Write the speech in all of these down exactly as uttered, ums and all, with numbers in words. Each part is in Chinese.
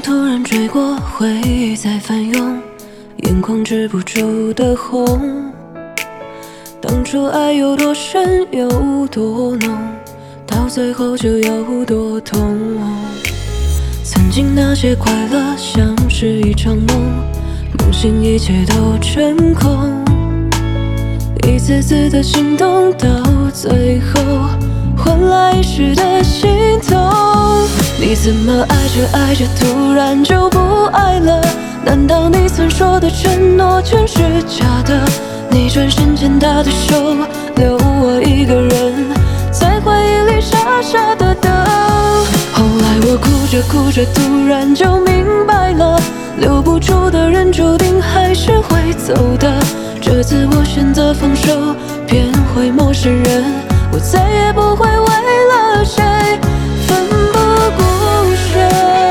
突然追过，回忆在翻涌，眼眶止不住的红。当初爱有多深有多浓，到最后就有多痛。曾经那些快乐像是一场梦，梦醒一切都成空。一次次的心动，到最后换来一时的心痛。你怎么爱着爱着，突然就不爱了？难道你曾说的承诺全是假的？你转身牵他的手，留我一个人在回忆里傻傻的等。后来我哭着哭着，突然就明白了，留不住的人注定还是会走的。这次我选择放手，变回陌生人，我再也不会为了谁奋不顾身。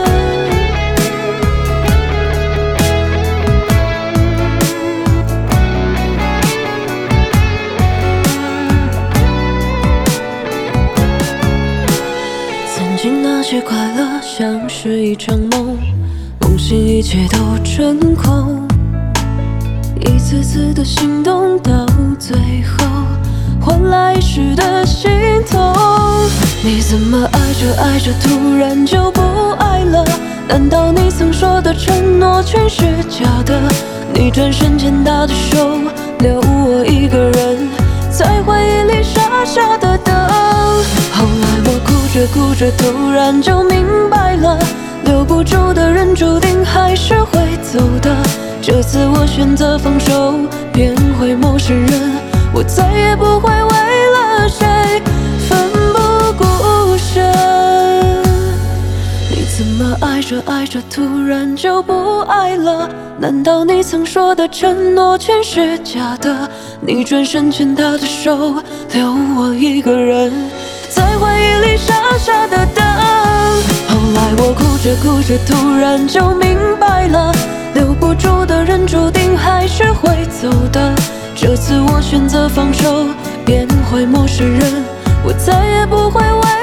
曾经那些快乐像是一场梦，梦醒一切都成空。一次次的心动，到最后换来一时的心痛。你怎么爱着爱着，突然就不爱了？难道你曾说的承诺全是假的？你转身牵他的手，留我一个人在回忆里傻傻的等。后来我哭着哭着，突然就明白了，留不住的人注定还是会走的。这次我选择放手，变回陌生人，我再也不会为了谁奋不顾身。你怎么爱着爱着，突然就不爱了？难道你曾说的承诺全是假的？你转身牵他的手，留我一个人在回忆里傻傻的等。后来我哭着哭着，突然就明白了，留不住的人注定还是会走的。这次我选择放手，变回陌生人，我再也不会为